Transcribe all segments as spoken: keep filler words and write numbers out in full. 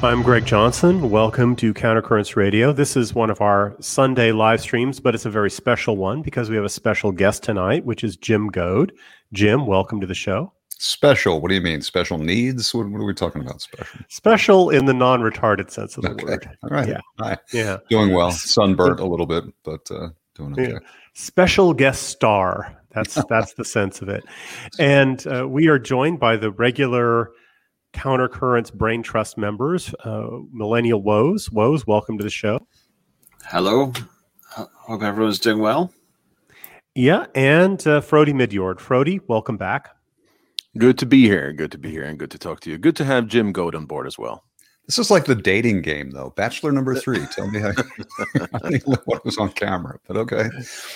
I'm Greg Johnson. Welcome to Countercurrents Radio. This is one of our Sunday live streams, but it's a very special one because we have a special guest tonight, which is Jim Goad. Jim, welcome to the show. Special? What do you mean? Special needs? What, what are we talking about? Special? Special in the non-retarded sense of the okay. word. All right. Yeah. Hi. Yeah. Doing well. Sunburnt a little bit, but uh, doing okay. Yeah. Special guest star. That's that's the sense of it. And uh, we are joined by the regular Countercurrents Brain Trust members, uh, Millennial Woes. Woes, welcome to the show. Hello. Hope everyone's doing well. Yeah, and uh, Frody Midyord. Frody, welcome back. Good to be here. Good to be here and good to talk to you. Good to have Jim Goad on board as well. This is like the dating game, though. Bachelor number three. Tell me how I don't know what was on camera, but okay.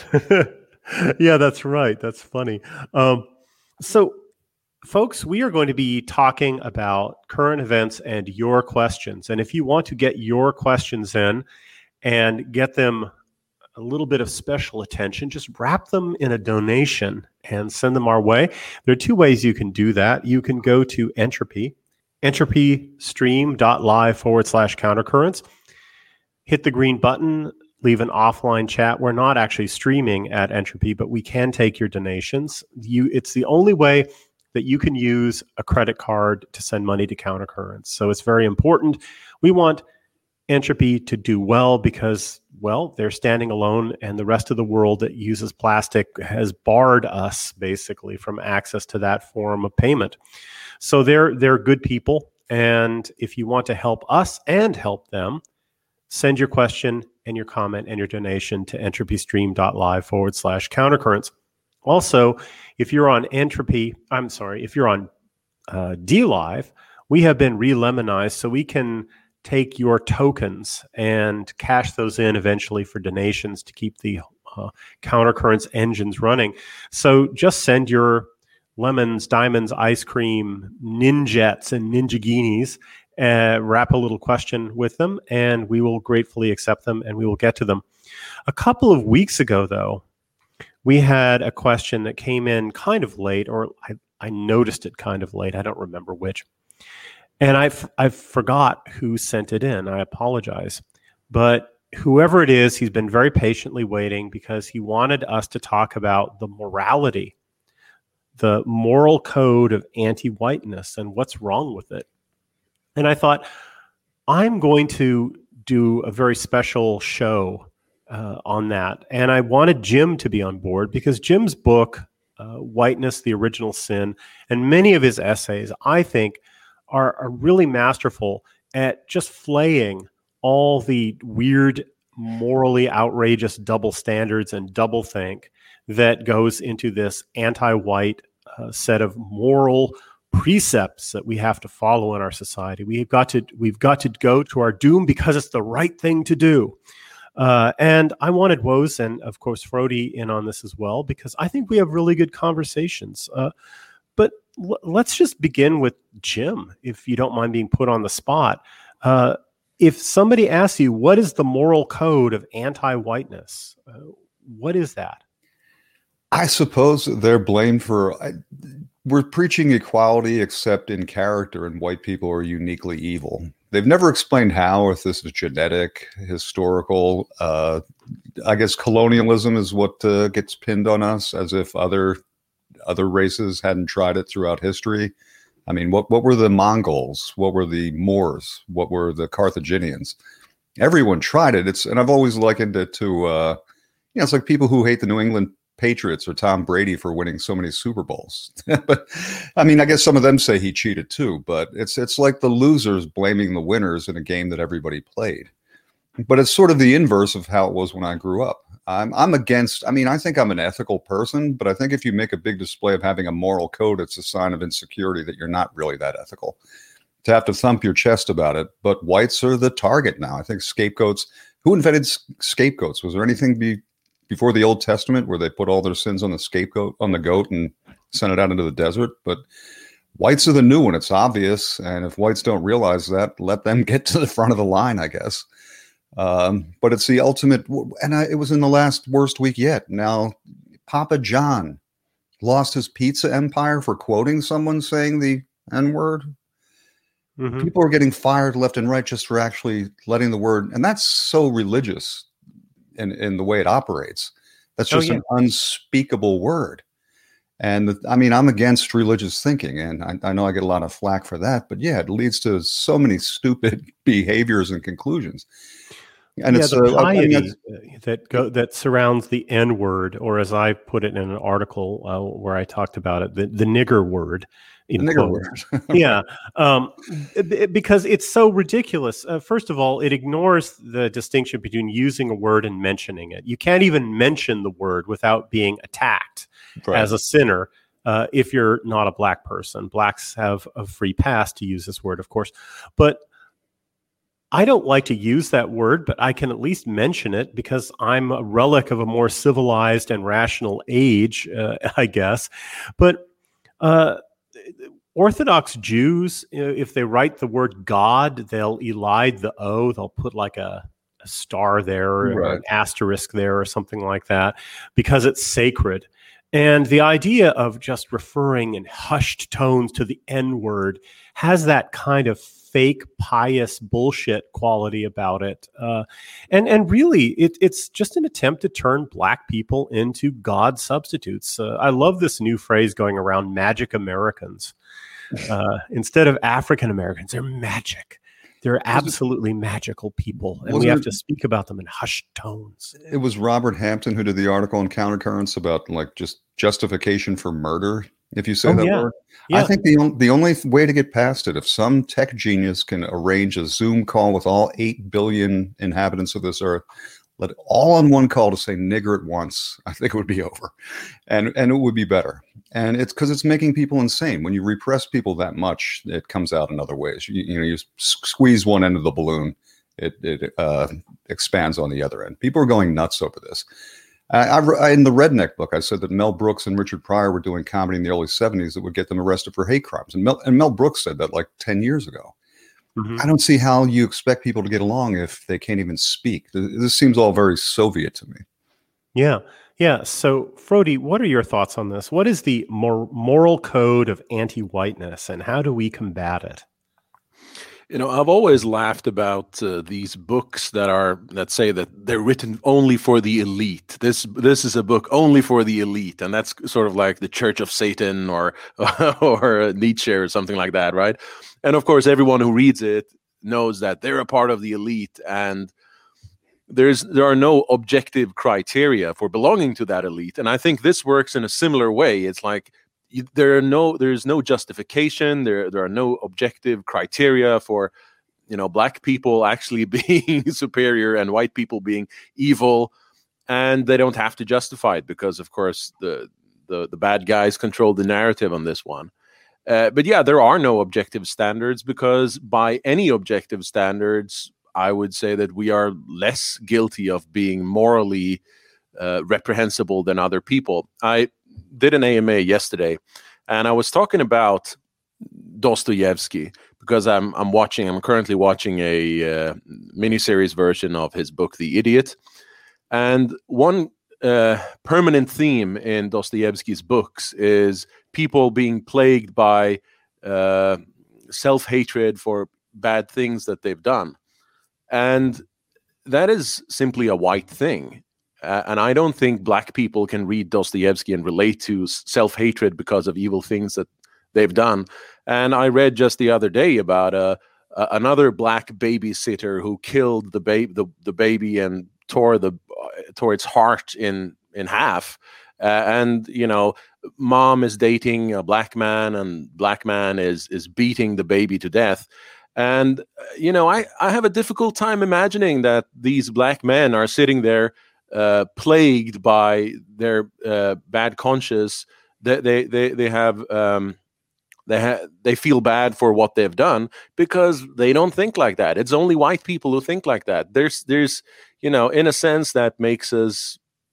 Yeah, that's right. That's funny. Um, so, folks, we are going to be talking about current events and your questions. And if you want to get your questions in and get them a little bit of special attention, just wrap them in a donation and send them our way. There are two ways you can do that. You can go to Entropy, entropystream.live forward slash countercurrents. Hit the green button, leave an offline chat. We're not actually streaming at Entropy, but we can take your donations. You, it's the only way that you can use a credit card to send money to Countercurrents. So it's very important. We want Entropy to do well because, well, they're standing alone and the rest of the world that uses plastic has barred us basically from access to that form of payment. So they're they're good people. And if you want to help us and help them, send your question and your comment and your donation to entropystream.live forward slash countercurrents. Also, if you're on Entropy, I'm sorry, if you're on uh, DLive, we have been re-lemonized so we can take your tokens and cash those in eventually for donations to keep the uh, Countercurrents engines running. So just send your lemons, diamonds, ice cream, ninjets, and ninjaginis, uh, wrap a little question with them, and we will gratefully accept them and we will get to them. A couple of weeks ago, though, we had a question that came in kind of late, or I, I noticed it kind of late. I don't remember which. And I've, I've forgot who sent it in. I apologize. But whoever it is, he's been very patiently waiting because he wanted us to talk about the morality, the moral code of anti-whiteness and what's wrong with it. And I thought, I'm going to do a very special show uh, on that. And I wanted Jim to be on board because Jim's book, uh, Whiteness, the Original Sin, and many of his essays, I think, are, are really masterful at just flaying all the weird, morally outrageous double standards and doublethink that goes into this anti-white uh, set of moral precepts that we have to follow in our society. We've got to we've got to go to our doom because it's the right thing to do. Uh, and I wanted Woes and, of course, Frody in on this as well, because I think we have really good conversations. Uh, but l- let's just begin with Jim, if you don't mind being put on the spot. Uh, if somebody asks you, what is the moral code of anti-whiteness? Uh, what is that? I suppose they're blamed for... I, we're preaching equality except in character, and white people are uniquely evil. They've never explained how, if this is genetic, historical. Uh, I guess colonialism is what uh, gets pinned on us, as if other other races hadn't tried it throughout history. I mean, what, what were the Mongols? What were the Moors? What were the Carthaginians? Everyone tried it. It's and I've always likened it to, uh, you know, it's like people who hate the New England Patriots or Tom Brady for winning so many Super Bowls. But I mean, I guess some of them say he cheated too, but it's it's like the losers blaming the winners in a game that everybody played. But it's sort of the inverse of how it was when I grew up. I'm I'm against, I mean, I think I'm an ethical person, but I think if you make a big display of having a moral code, it's a sign of insecurity that you're not really that ethical. To have to thump your chest about it, but whites are the target now. I think scapegoats, who invented scapegoats? Was there anything be before the Old Testament where they put all their sins on the scapegoat, on the goat, and sent it out into the desert? But whites are the new one. It's obvious. And if whites don't realize that, let them get to the front of the line, I guess. Um, but it's the ultimate. And I, it was in the last worst week yet. Now, Papa John lost his pizza empire for quoting someone saying the N-word. Mhm. People are getting fired left and right just for actually letting the word, and that's so religious in, in the way it operates. That's Oh, just yeah. an unspeakable word. And the, I mean, I'm against religious thinking, and I, I know I get a lot of flack for that, but yeah, it leads to so many stupid behaviors and conclusions. And Yeah, it's, the uh, I mean, piety that's, uh, that go that surrounds the N word, or as I put it in an article uh, where I talked about it, the, the nigger word, in the nigger quotes. word. Yeah, um, b- because it's so ridiculous. Uh, first of all, it ignores the distinction between using a word and mentioning it. You can't even mention the word without being attacked Right. as a sinner. Uh, if you're not a black person, blacks have a free pass to use this word, of course, but I don't like to use that word, but I can at least mention it because I'm a relic of a more civilized and rational age, uh, I guess. But uh, Orthodox Jews, you know, if they write the word God, they'll elide the O. They'll put like a, a star there or Right. an asterisk there or something like that because it's sacred. And the idea of just referring in hushed tones to the N word has that kind of fake pious bullshit quality about it. Uh, and, and really, it, it's just an attempt to turn black people into God substitutes. Uh, I love this new phrase going around, magic Americans. Uh, instead of African Americans, they're magic. They're absolutely magical people, and we have it, to speak about them in hushed tones. It was Robert Hampton who did the article on Countercurrents about like just justification for murder, if you say Oh, that yeah. word. Yeah. I think the, on- the only way to get past it, if some tech genius can arrange a Zoom call with all eight billion inhabitants of this earth, let all on one call to say nigger at once, I think it would be over. And, and it would be better. And it's because it's making people insane. When you repress people that much, it comes out in other ways. You, you know, you s- squeeze one end of the balloon, it, it uh, expands on the other end. People are going nuts over this. I, I, I- in the Redneck book, I said that Mel Brooks and Richard Pryor were doing comedy in the early seventies that would get them arrested for hate crimes. And Mel, and Mel Brooks said that like ten years ago. Mhm. I don't see how you expect people to get along if they can't even speak. This, this seems all very Soviet to me. Yeah. Yeah. So, Frody, what are your thoughts on this? What is the mor- moral code of anti-whiteness, and how do we combat it? You know, I've always laughed about uh, these books that are that say that they're written only for the elite. This this is a book only for the elite, and that's sort of like the Church of Satan or or Nietzsche or something like that, right? And of course, everyone who reads it knows that they're a part of the elite, and there's there are no objective criteria for belonging to that elite. And I think this works in a similar way. It's like you, there are no there's no justification, there there are no objective criteria for, you know, black people actually being superior and white people being evil, and they don't have to justify it because of course the the, the bad guys control the narrative on this one. Uh, but yeah, there are no objective standards because by any objective standards, I would say that we are less guilty of being morally uh, reprehensible than other people. I did an A M A yesterday, and I was talking about Dostoevsky because I'm I'm watching. I'm currently watching a uh, miniseries version of his book, The Idiot, and one uh, permanent theme in Dostoevsky's books is people being plagued by uh, self-hatred for bad things that they've done. And that is simply a white thing. Uh, and I don't think black people can read Dostoevsky and relate to self-hatred because of evil things that they've done. And I read just the other day about uh, uh, another black babysitter who killed the, ba- the, the baby and tore the uh, tore its heart in in half. Uh, and you know, mom is dating a black man, and black man is is beating the baby to death. And, you know, I, I have a difficult time imagining that these black men are sitting there uh, plagued by their uh, bad conscience. They, they, they, they have, um, they, ha- they feel bad for what they've done because they don't think like that. It's only white people who think like that. There's, there's, you know, in a sense that makes us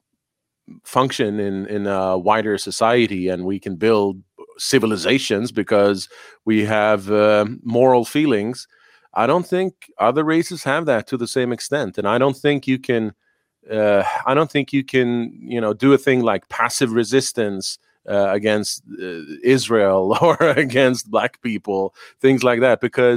function in, in a wider society, and we can build civilizations because we have uh, moral feelings. I don't think other races have that to the same extent, and I don't think you can. Uh, I don't think you can, you know, do a thing like passive resistance uh, against uh, Israel or against black people, things like that, because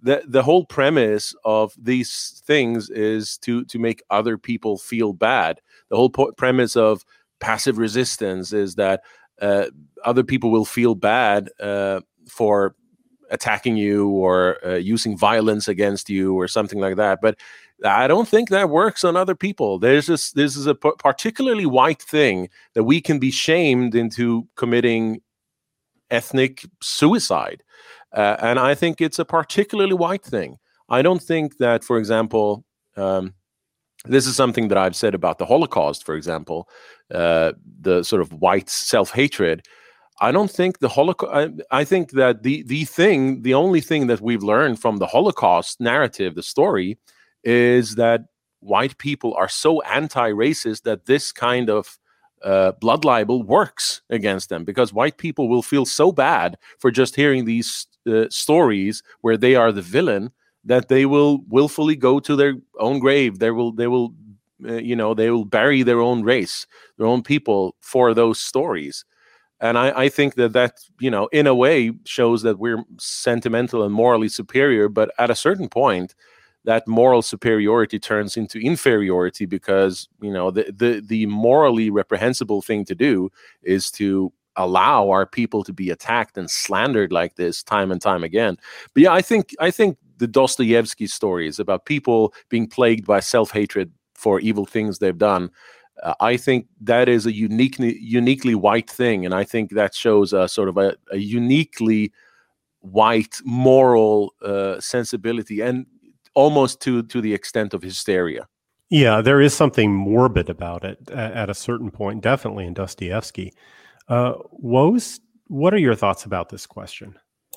the the whole premise of these things is to to make other people feel bad. The whole po- premise of passive resistance is that uh, other people will feel bad uh, for attacking you or uh, using violence against you or something like that. But I don't think that works on other people. There's this this is a p- particularly white thing that we can be shamed into committing ethnic suicide. Uh, and I think it's a particularly white thing. I don't think that, for example, um, this is something that I've said about the Holocaust, for example, uh, the sort of white self-hatred. I don't think the Holocaust, I, I think that the, the thing, the only thing that we've learned from the Holocaust narrative, the story, is that white people are so anti-racist that this kind of Uh, blood libel works against them, because white people will feel so bad for just hearing these uh, stories where they are the villain that they will willfully go to their own grave. They will, they will, uh, you know, they will bury their own race, their own people for those stories. And I, I think that that, you know, in a way shows that we're sentimental and morally superior. But at a certain point, that moral superiority turns into inferiority, because, you know, the, the, the morally reprehensible thing to do is to allow our people to be attacked and slandered like this time and time again. But yeah, I think I think the Dostoevsky stories about people being plagued by self-hatred for evil things they've done, uh, I think that is a uniquely uniquely white thing, and I think that shows a sort of a, a uniquely white moral uh, sensibility, and almost to to the extent of hysteria. Yeah, there is something morbid about it at, at a certain point, definitely in Dostoevsky. Uh, Woes, what are your thoughts about this question?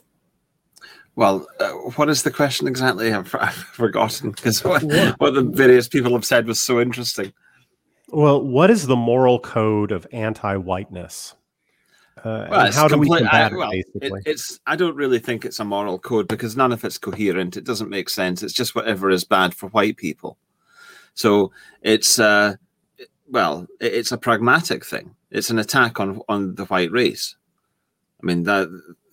Well, uh, what is the question exactly? I've, I've forgotten, because what, what the various people have said was so interesting. Well, what is the moral code of anti-whiteness? Uh, Well, and how do we complete- combat I, well, it, basically? It, it's. I don't really think it's a moral code, because none of it's coherent. It doesn't make sense. It's just whatever is bad for white people. So it's uh, well, it, it's a pragmatic thing. It's an attack on on the white race. I mean, that.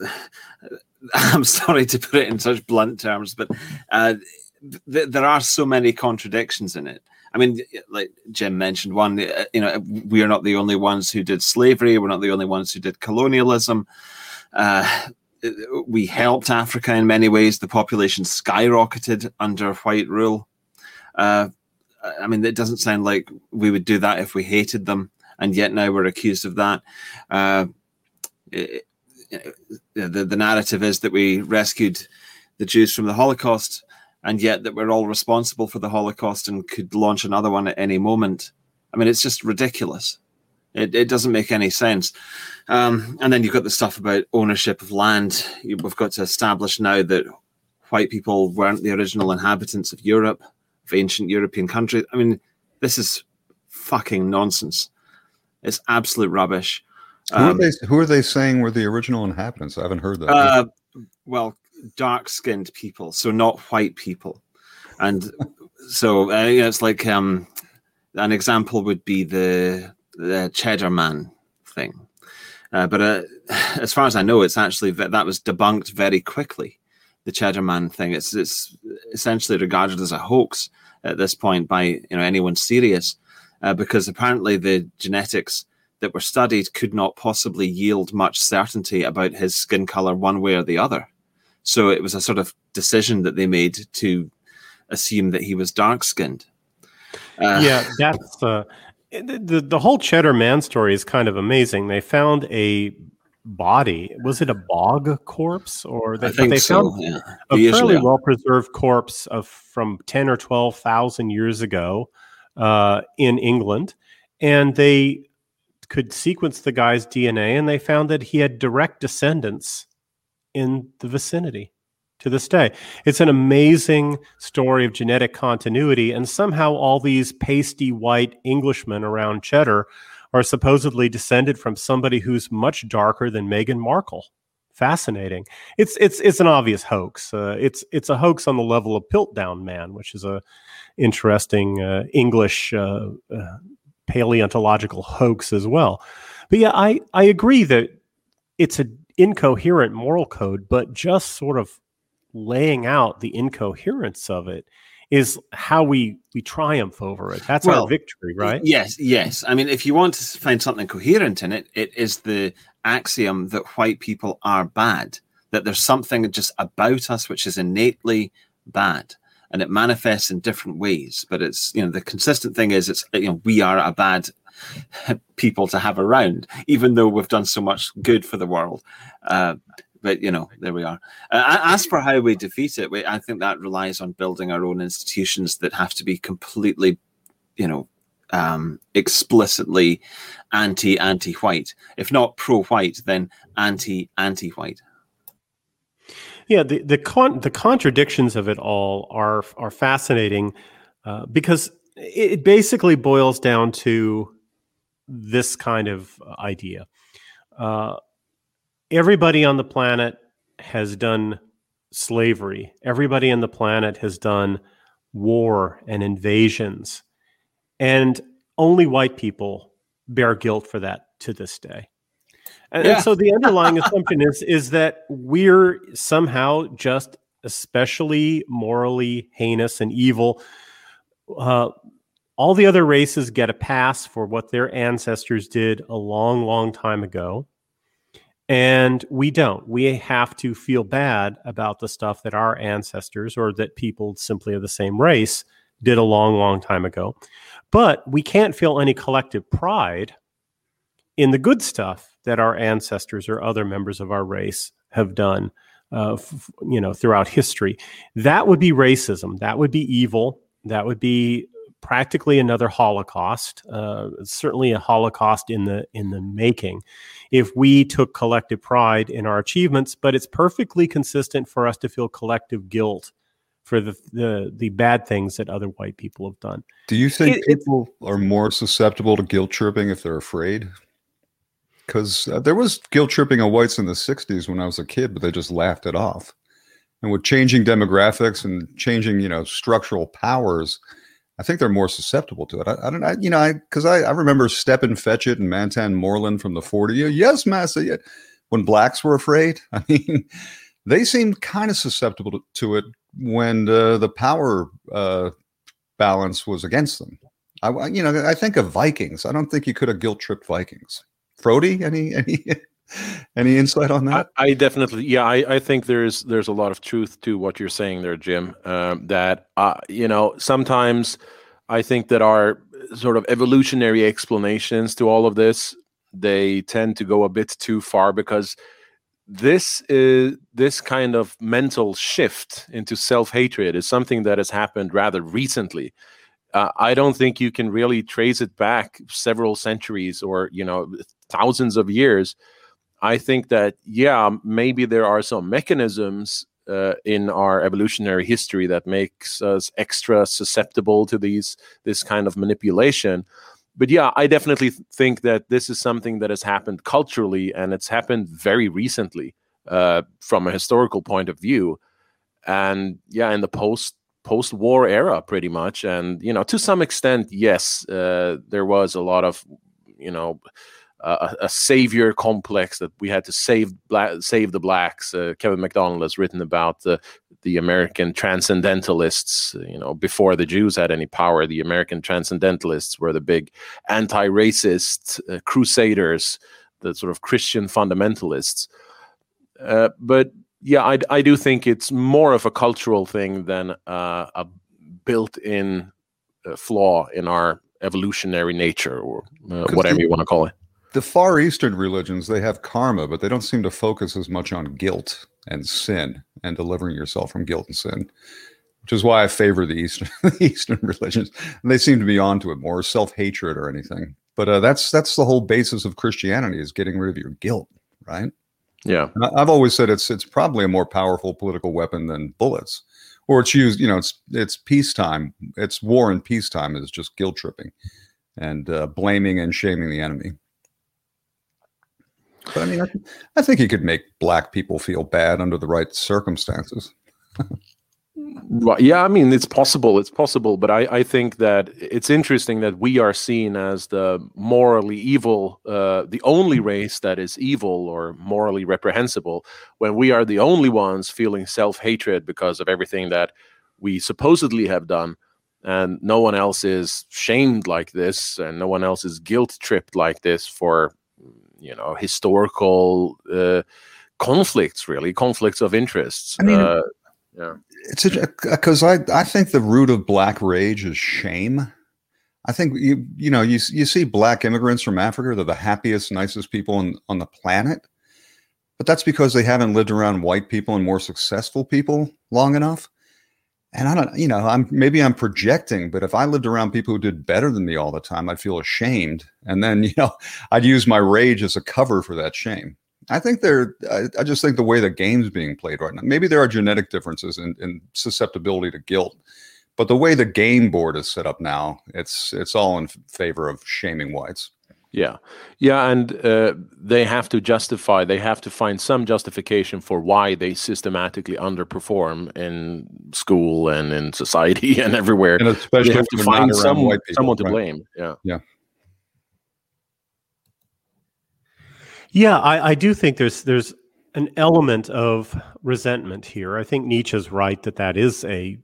I'm sorry to put it in such blunt terms, but uh, th- there are so many contradictions in it. I mean, like Jim mentioned, one, you know, we are not the only ones who did slavery. We're not the only ones who did colonialism. Uh, we helped Africa in many ways. The population skyrocketed under white rule. Uh, I mean, it doesn't sound like we would do that if we hated them, and yet now we're accused of that. Uh, it, the, the narrative is that we rescued the Jews from the Holocaust, and yet that we're all responsible for the Holocaust and could launch another one at any moment. I mean, it's just ridiculous. It, it doesn't make any sense. Um, and then you've got the stuff about ownership of land. We've got to establish now that white people weren't the original inhabitants of Europe, of ancient European countries. I mean, this is fucking nonsense. It's absolute rubbish. Who are Um, they? Who are they saying were the original inhabitants? I haven't heard that. uh, well, dark-skinned people, so not white people. And so uh, you know, it's like um, an example would be the, the Cheddar Man thing. Uh, but uh, as far as I know, it's actually that, that was debunked very quickly. The Cheddar Man thing. It's it's essentially regarded as a hoax at this point by you know anyone serious, uh, because apparently the genetics that were studied could not possibly yield much certainty about his skin color one way or the other. So it was a sort of decision that they made to assume that he was dark-skinned. Uh, yeah, that's uh, the, the the whole Cheddar Man story is kind of amazing. They found a body. Was it a bog corpse, or they, I think they so, found yeah. a They fairly usually are. well-preserved corpse of from ten or twelve thousand years ago uh, in England, and they could sequence the guy's D N A, and they found that he had direct descendants in the vicinity to this day. It's an amazing story of genetic continuity, and somehow all these pasty white Englishmen around Cheddar are supposedly descended from somebody who's much darker than Meghan Markle. Fascinating. It's it's it's an obvious hoax. Uh, it's it's a hoax on the level of Piltdown Man, which is a interesting uh, English uh, uh, paleontological hoax as well. But yeah, I I agree that it's an incoherent moral code, but just sort of laying out the incoherence of it is how we we triumph over it. That's well, our victory, right? Yes, yes. I mean, if you want to find something coherent in it, it is the axiom that white people are bad, that there's something just about us which is innately bad, and it manifests in different ways. But it's, you know, the consistent thing is it's, you know, we are a bad people to have around, even though we've done so much good for the world. Uh, But, you know, there we are. Uh, as for how we defeat it, we, I think that relies on building our own institutions that have to be completely, you know, um, explicitly anti, anti-white. If not pro-white, then anti, anti-white. Yeah, the the, con- the contradictions of it all are are fascinating uh, because it basically boils down to this kind of idea. Uh, Everybody on the planet has done slavery. Everybody on the planet has done war and invasions. And only white people bear guilt for that to this day. And, Yeah. and so the underlying assumption is, is that we're somehow just especially morally heinous and evil. Uh, all the other races get a pass for what their ancestors did a long, long time ago. And we don't. We have to feel bad about the stuff that our ancestors or that people simply of the same race did a long, long time ago. But we can't feel any collective pride in the good stuff that our ancestors or other members of our race have done, uh, f- you know, throughout history. That would be racism. That would be evil. That would be practically another Holocaust, uh, certainly a Holocaust in the in the making, if we took collective pride in our achievements. But it's perfectly consistent for us to feel collective guilt for the the, the bad things that other white people have done. Do you think It- people are more susceptible to guilt tripping if they're afraid? Because uh, there was guilt tripping of whites in the sixties when I was a kid, but they just laughed it off. And with changing demographics and changing, you know, structural powers, I think they're more susceptible to it. I, I don't know, you know, I because I, I remember Stepin Fetchit and Mantan Moreland from the forties. Yes, massa. Yeah. When blacks were afraid, I mean, they seemed kind of susceptible to, to it when uh, the power uh, balance was against them. I, you know, I think of Vikings. I don't think you could have guilt tripped Vikings. Frody, any any any insight on that? I, I definitely, yeah, I, I think there's there's a lot of truth to what you're saying there, Jim. Um, that uh, you know, sometimes I think that our sort of evolutionary explanations to all of this, they tend to go a bit too far, because this is this kind of mental shift into self-hatred is something that has happened rather recently. Uh, I don't think you can really trace it back several centuries or, you know, thousands of years. I think that, yeah, maybe there are some mechanisms uh, in our evolutionary history that makes us extra susceptible to these this kind of manipulation. But yeah, I definitely th- think that this is something that has happened culturally, and it's happened very recently uh, from a historical point of view. And yeah, in the post post-war era, pretty much. And, you know, to some extent, yes, uh, there was a lot of, you know, uh, a, a savior complex that we had to save bla- save the blacks. Uh, Kevin MacDonald has written about the the American transcendentalists. You know, before the Jews had any power, the American transcendentalists were the big anti-racist uh, crusaders, the sort of Christian fundamentalists. Uh, but yeah, I, I do think it's more of a cultural thing than uh, a built-in uh, flaw in our evolutionary nature, or uh, whatever the, you want to call it. The Far Eastern religions, they have karma, but they don't seem to focus as much on guilt and sin and delivering yourself from guilt and sin, which is why I favor the Eastern the Eastern religions. And they seem to be onto it more, self-hatred or anything. But uh, that's that's the whole basis of Christianity, is getting rid of your guilt, right? Yeah, and I've always said it's it's probably a more powerful political weapon than bullets, or it's used. You know, it's it's peacetime. It's war and peacetime is just guilt tripping and uh, blaming and shaming the enemy. But I mean, I, I think you could make black people feel bad under the right circumstances. Right. Yeah, I mean, it's possible. It's possible. But I, I think that it's interesting that we are seen as the morally evil, uh, the only race that is evil or morally reprehensible, when we are the only ones feeling self-hatred because of everything that we supposedly have done. And no one else is shamed like this, and no one else is guilt-tripped like this for, you know, historical uh, conflicts, really, conflicts of interests. I mean, uh, yeah. It's because I, I think the root of black rage is shame. I think you you know you you see black immigrants from Africa, they're the happiest, nicest people on, on the planet, but that's because they haven't lived around white people and more successful people long enough. And I don't, you know, I'm maybe I'm projecting, but if I lived around people who did better than me all the time, I'd feel ashamed, and then you know I'd use my rage as a cover for that shame. I think they're, I, I just think the way the game's being played right now, maybe there are genetic differences in, in susceptibility to guilt, but the way the game board is set up now, it's it's all in favor of shaming whites. Yeah. Yeah. And uh, they have to justify, they have to find some justification for why they systematically underperform in school and in society and everywhere. And especially they have to find some, white people, someone to right? blame. Yeah. Yeah. Yeah, I, I do think there's there's an element of resentment here. I think Nietzsche's right that that is a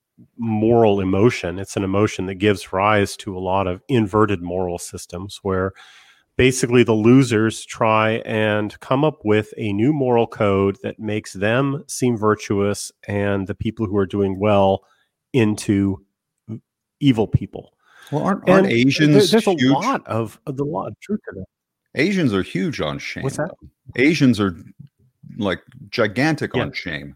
moral emotion. It's an emotion that gives rise to a lot of inverted moral systems where basically the losers try and come up with a new moral code that makes them seem virtuous and the people who are doing well into evil people. Well, aren't, aren't Asians there, There's huge? a lot of, of the lot of truth to that. Asians are huge on shame. What's that? Asians are like gigantic yeah. on shame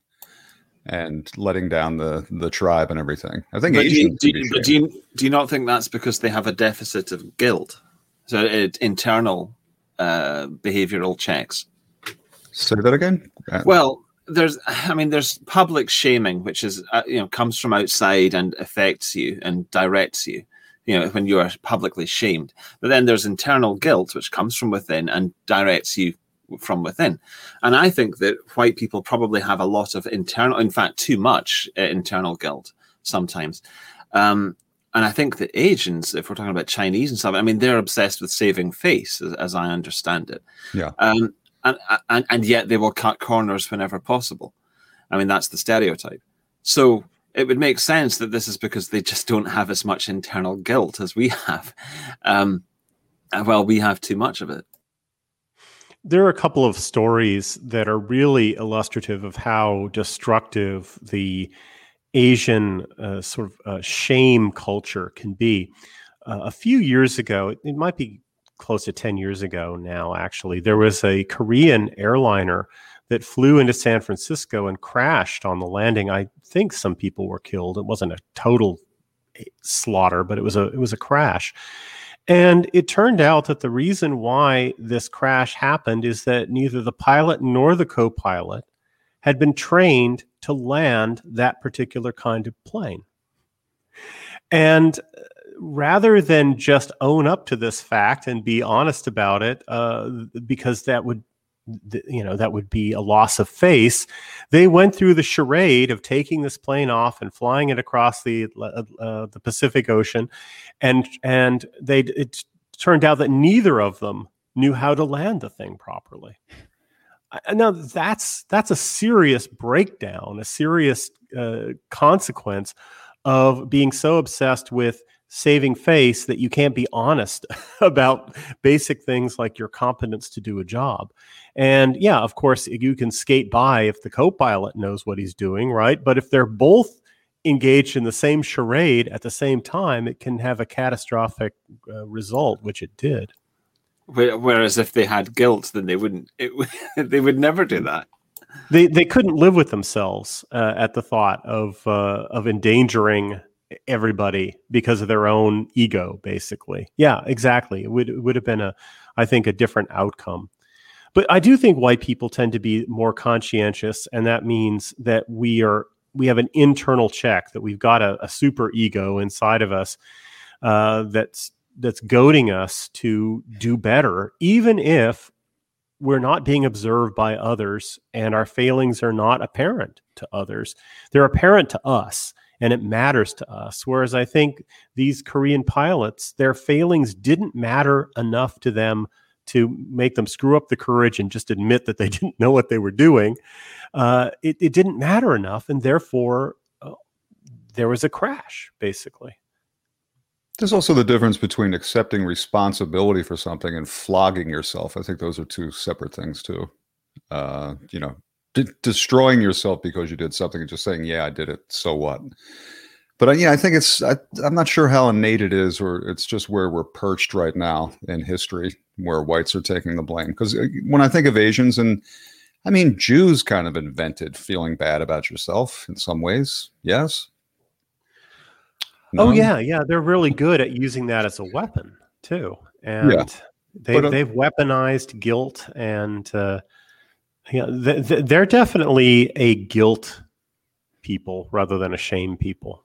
and letting down the, the tribe and everything. I think but Asians. Do you, do, you, but do you do you not think that's because they have a deficit of guilt? So it, internal uh, behavioral checks. Say that again. Well, there's, I mean, there's public shaming, which is uh, you know comes from outside and affects you and directs you. You know, when you are publicly shamed. But then there's internal guilt, which comes from within and directs you from within. And I think that white people probably have a lot of internal, in fact, too much uh, internal guilt sometimes. Um, and I think that Asians, if we're talking about Chinese and stuff, I mean, they're obsessed with saving face, as, as I understand it. Yeah. Um, and, and, and yet they will cut corners whenever possible. I mean, that's the stereotype. So it would make sense that this is because they just don't have as much internal guilt as we have. Um, well, we have too much of it. There are a couple of stories that are really illustrative of how destructive the Asian uh, sort of uh, shame culture can be. Uh, a few years ago, it, it might be close to ten years ago now, actually, there was a Korean airliner that flew into San Francisco and crashed on the landing. I think some people were killed. It wasn't a total slaughter, but it was a it was a crash. And it turned out that the reason why this crash happened is that neither the pilot nor the co-pilot had been trained to land that particular kind of plane. And rather than just own up to this fact and be honest about it, uh, because that would you know, that would be a loss of face, they went through the charade of taking this plane off and flying it across the uh, the Pacific Ocean, and and they it turned out that neither of them knew how to land the thing properly. Now that's that's a serious breakdown, a serious uh, consequence of being so obsessed with saving face that you can't be honest about basic things like your competence to do a job. And yeah, of course, you can skate by if the co-pilot knows what he's doing, right? But if they're both engaged in the same charade at the same time, it can have a catastrophic uh, result, which it did. Whereas if they had guilt, then they wouldn't. It, they would never do that. They they couldn't live with themselves uh, at the thought of uh, of endangering everybody because of their own ego, basically. Yeah, exactly. It would it would have been a, I think, a different outcome. But I do think white people tend to be more conscientious, and that means that we are we have an internal check, that we've got a, a super ego inside of us uh, that's that's goading us to do better, even if we're not being observed by others, and our failings are not apparent to others. They're apparent to us, and it matters to us. Whereas I think these Korean pilots, their failings didn't matter enough to them to make them screw up the courage and just admit that they didn't know what they were doing. Uh, it, it didn't matter enough, and therefore uh, there was a crash, basically. There's also the difference between accepting responsibility for something and flogging yourself. I think those are two separate things too. Uh, you know, de- destroying yourself because you did something and just saying, yeah, I did it, so what? But uh, yeah, I think it's, I, I'm not sure how innate it is, or it's just where we're perched right now in history, where whites are taking the blame. Because when I think of Asians, and I mean, Jews kind of invented feeling bad about yourself in some ways. Yes. No? Oh, No? yeah. Yeah. They're really good at using that as a weapon, too. And yeah. they, but, uh, they've weaponized guilt. And uh, yeah, th- th- they're definitely a guilt people rather than a shame people.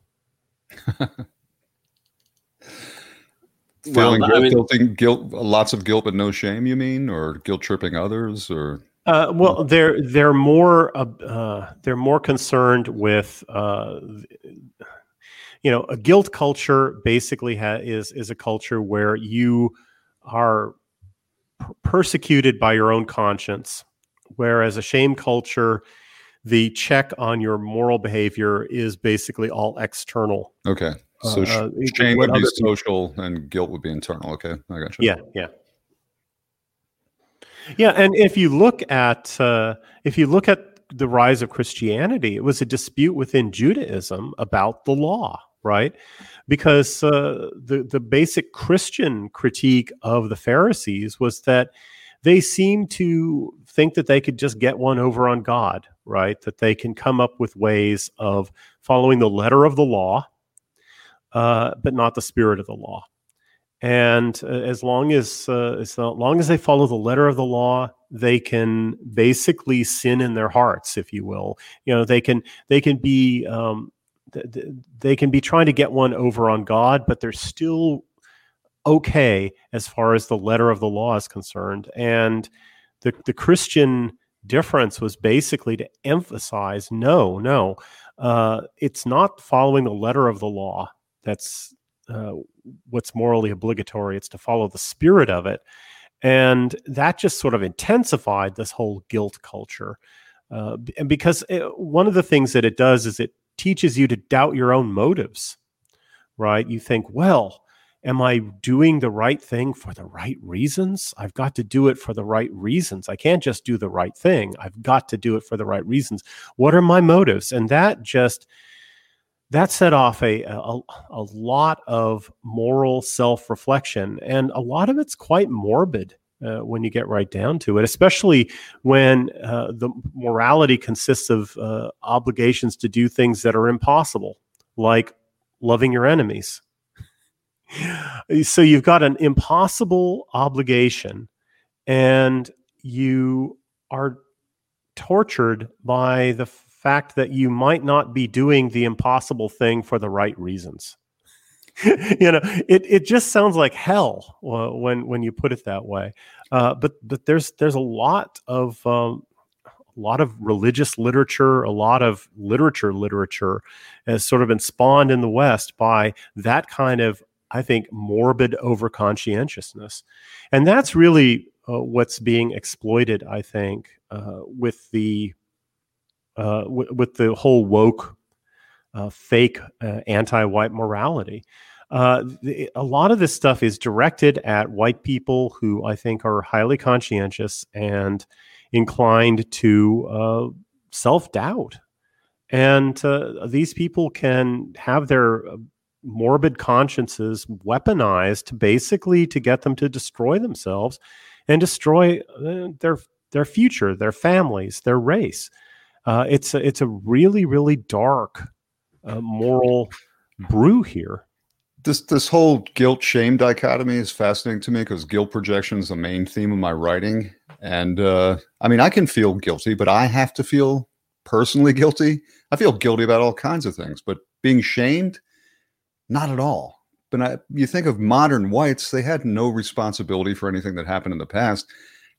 Feeling well, guilt, I mean, guilting, guilt, lots of guilt but no shame, you mean? Or guilt tripping others? Or uh, well, they're they're more uh, they're more concerned with uh, you know, a guilt culture basically ha- is is a culture where you are p- persecuted by your own conscience, whereas a shame culture, the check on your moral behavior is basically all external. Okay, so sh- uh, shame would be social people. And guilt would be internal. Okay, I got you. Yeah, yeah, yeah. And if you look at uh, if you look at the rise of Christianity, it was a dispute within Judaism about the law. Right, because uh, the the basic Christian critique of the Pharisees was that they seemed to think that they could just get one over on God, right? That they can come up with ways of following the letter of the law, uh, but not the spirit of the law. And uh, as long as uh, as long as they follow the letter of the law, they can basically sin in their hearts, if you will. You know, they can they can be um, they can be trying to get one over on God, but they're still okay as far as the letter of the law is concerned. And the, the Christian difference was basically to emphasize, no, no, uh, it's not following the letter of the law that's uh, what's morally obligatory. It's to follow the spirit of it. And that just sort of intensified this whole guilt culture. Uh, and because it, one of the things that it does is it teaches you to doubt your own motives, right? You think, well, am I doing the right thing for the right reasons? I've got to do it for the right reasons. I can't just do the right thing. I've got to do it for the right reasons. What are my motives? And that just, that set off a, a, a lot of moral self-reflection. And a lot of it's quite morbid. Uh, when you get right down to it, especially when uh, the morality consists of uh, obligations to do things that are impossible, like loving your enemies. So you've got an impossible obligation, and you are tortured by the fact that you might not be doing the impossible thing for the right reasons. You know, it, it just sounds like hell when when you put it that way. Uh, but but there's there's a lot of um, a lot of religious literature, a lot of literature literature has sort of been spawned in the West by that kind of, I think, morbid overconscientiousness, and that's really uh, what's being exploited, I think, uh, with the uh, w- with the whole woke. Uh, fake uh, anti-white morality. Uh, the, a lot of this stuff is directed at white people who I think are highly conscientious and inclined to uh, self-doubt. And uh, these people can have their morbid consciences weaponized basically to get them to destroy themselves and destroy uh, their their future, their families, their race. Uh, it's a, it's a really, really dark Uh, moral brew here. This this whole guilt shame dichotomy is fascinating to me because guilt projection is the main theme of my writing. And uh, I mean, I can feel guilty, but I have to feel personally guilty. I feel guilty about all kinds of things, but being shamed, not at all. But I, you think of modern whites, they had no responsibility for anything that happened in the past.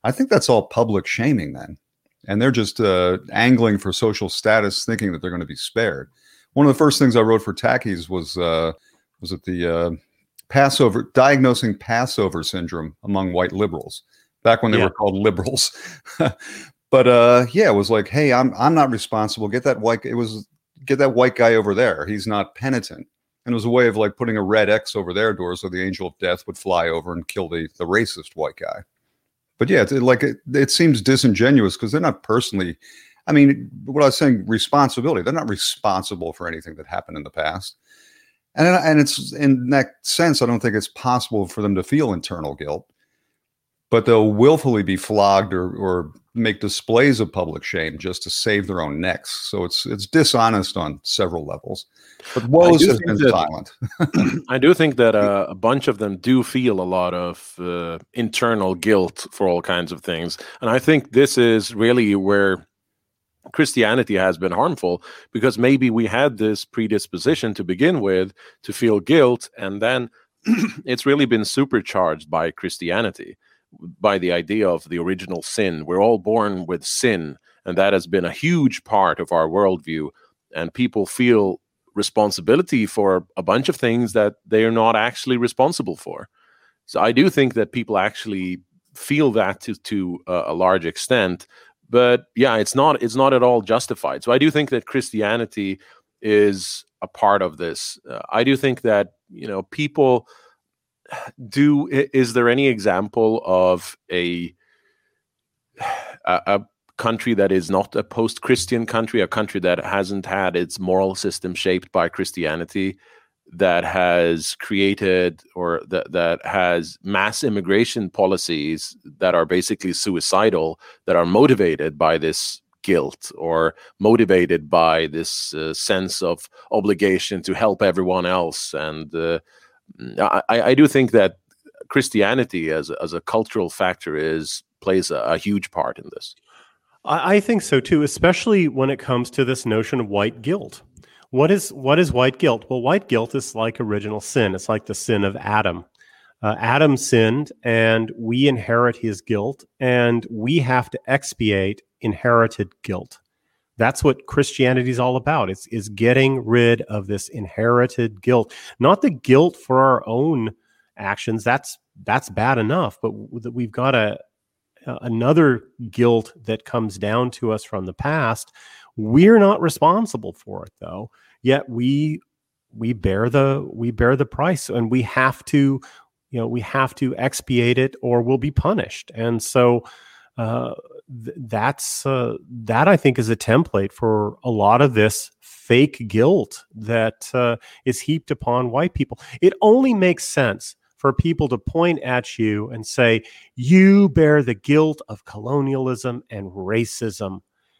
I think that's all public shaming then. And they're just uh, angling for social status, thinking that they're going to be spared. One of the first things I wrote for Tackies was, uh, was it the uh, Passover, diagnosing Passover syndrome among white liberals, back when they yeah. were called liberals. But uh, yeah, it was like, hey, I'm I'm not responsible. Get that white, it was, get that white guy over there. He's not penitent. And it was a way of like putting a red X over their door so the angel of death would fly over and kill the, the racist white guy. But yeah, it's like it, it seems disingenuous because they're not personally, I mean, what I was saying, responsibility. They're not responsible for anything that happened in the past. And, and it's in that sense, I don't think it's possible for them to feel internal guilt, but they'll willfully be flogged or, or make displays of public shame just to save their own necks. So it's it's dishonest on several levels. But woes has been that, silent. I do think that uh, a bunch of them do feel a lot of uh, internal guilt for all kinds of things. And I think this is really where Christianity has been harmful, because maybe we had this predisposition to begin with to feel guilt, and then it's really been supercharged by Christianity, by the idea of the original sin. We're all born with sin, and that has been a huge part of our worldview, and people feel responsibility for a bunch of things that they are not actually responsible for. So I do think that people actually feel that to, to uh, a large extent, but yeah, it's not it's not at all justified. So I do think that Christianity is a part of this. Uh, I do think that, you know, people do. Is there any example of a a, a country that is not a post-Christian country, a country that hasn't had its moral system shaped by Christianity, that has created or that that has mass immigration policies that are basically suicidal, that are motivated by this guilt or motivated by this uh, sense of obligation to help everyone else? And uh, I, I do think that Christianity as as a cultural factor is plays a, a huge part in this. I think so too, especially when it comes to this notion of white guilt. What is what is white guilt? Well, white guilt is like original sin. It's like the sin of Adam. Uh, Adam sinned, and we inherit his guilt, and we have to expiate inherited guilt. That's what Christianity is all about. It's is getting rid of this inherited guilt, not the guilt for our own actions. That's that's bad enough, but we've got a Uh, another guilt that comes down to us from the past. We're not responsible for it, though. Yet we we bear the we bear the price, and we have to, you know, we have to expiate it, or we'll be punished. And so uh, th- that's uh, that I think is a template for a lot of this fake guilt that uh, is heaped upon white people. It only makes sense for people to point at you and say, you bear the guilt of colonialism and racism,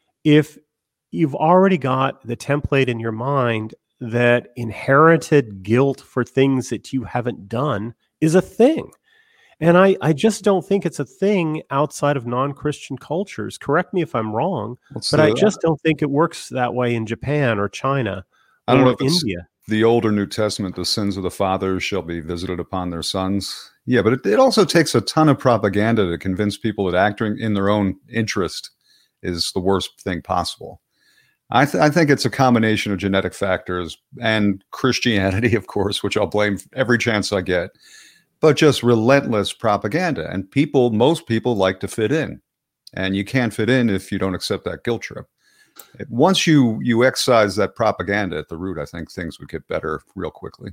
if you've already got the template in your mind that inherited guilt for things that you haven't done is a thing. And I, I just don't think it's a thing outside of non-Christian cultures. Correct me if I'm wrong, Let's but I just don't think it works that way in Japan or China I don't or know if India. The older New Testament, the sins of the fathers shall be visited upon their sons. Yeah, but it, it also takes a ton of propaganda to convince people that acting in their own interest is the worst thing possible. I, th- I think it's a combination of genetic factors and Christianity, of course, which I'll blame every chance I get, but just relentless propaganda. And people, most people like to fit in. And you can't fit in if you don't accept that guilt trip. Once you you excise that propaganda at the root, I think things would get better real quickly.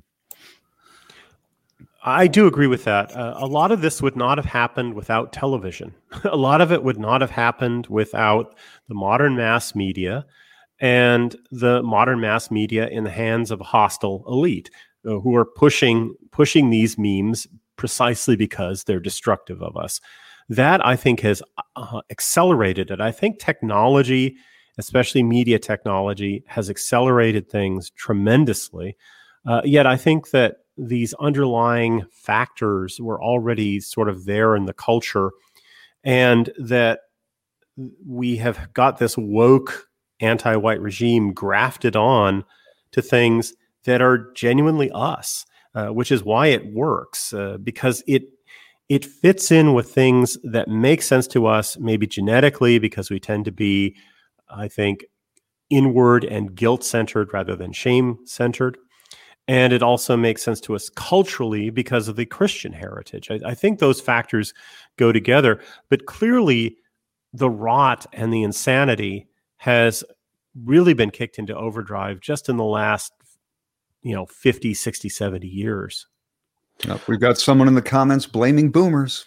I do agree with that. Uh, a lot of this would not have happened without television. A lot of it would not have happened without the modern mass media and the modern mass media in the hands of a hostile elite uh, who are pushing pushing these memes precisely because they're destructive of us. That, I think, has uh, accelerated it. I think technology, especially media technology, has accelerated things tremendously. Uh, yet I think that these underlying factors were already sort of there in the culture, and that we have got this woke anti-white regime grafted on to things that are genuinely us, uh, which is why it works, uh, because it it fits in with things that make sense to us, maybe genetically, because we tend to be, I think, inward and guilt-centered rather than shame-centered. And it also makes sense to us culturally because of the Christian heritage. I, I think those factors go together. But clearly, the rot and the insanity has really been kicked into overdrive just in the last, you know, fifty, sixty, seventy years. Yep, we've got someone in the comments blaming boomers.